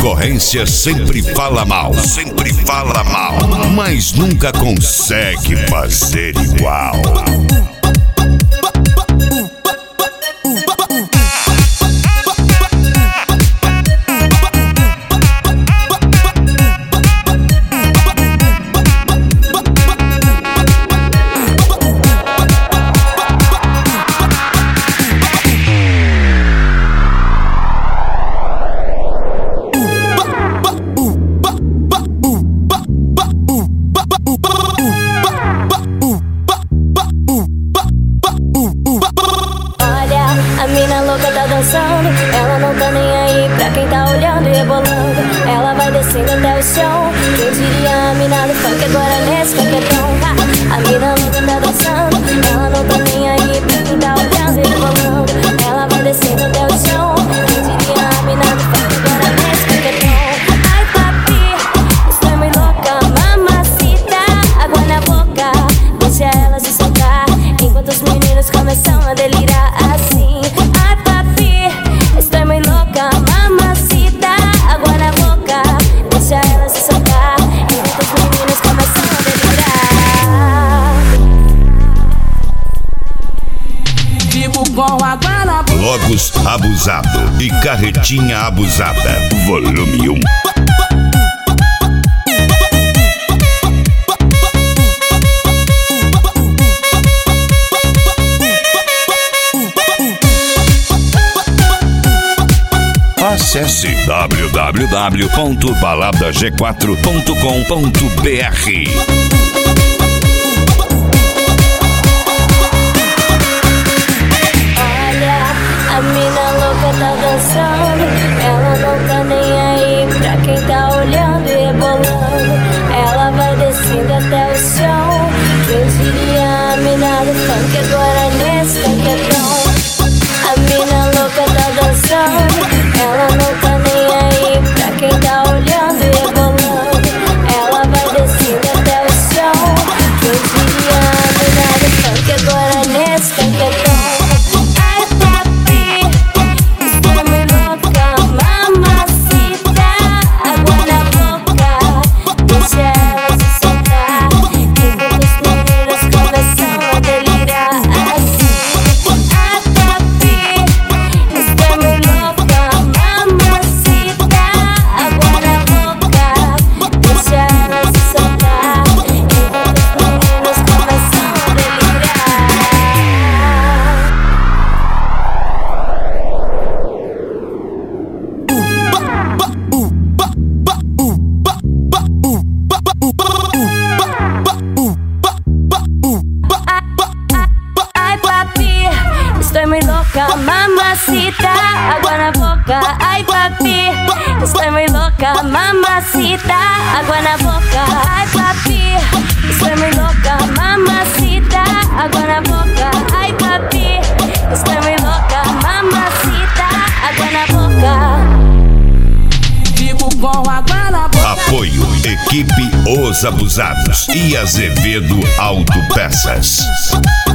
concorrência sempre fala mal, mas nunca consegue fazer igual. A mina louca tá dançando, ela não tá nem aí pra quem tá olhando e rebolando. Ela vai descendo até o chão. Quem diria a mina do funk agora nesse funkedão. A mina louca tá dançando, ela não tá nem aí pra quem tá olhando e rebolando. Ela vai descendo até o chão. Quem diria a mina do funk agora nesse funkedão. Ai papi, estou muito louca, mamacita, água na boca, deixa ela se soltar, enquanto os meninos começam a delirar assim. Logos Abusado e Carretinha Abusada, volume 1. Acesse www.baladag4.com.br. A mina louca tá dançando, ela não tá nem aí pra quem tá olhando e rebolando. Ela vai descendo até o chão. Quem diria a mina do funk agora nesse funkedão. A mina louca tá dançando, ela não tá nem aí pra quem tá olhando e rebolando. Ela vai descendo até o chão. Quem diria a mina do funk agora nesse funkedão. Estoy muy loca, mamacita, agua na boca. Ay papi, estoy muy loca, mamacita, agua na boca. Ay papi, estoy muy loca, mamacita, agua na boca. Ay papi, estoy muy loca, mamacita, agua na boca. Fico com água na boca. Apoio Equipe Os Abusados e Azevedo Autopeças.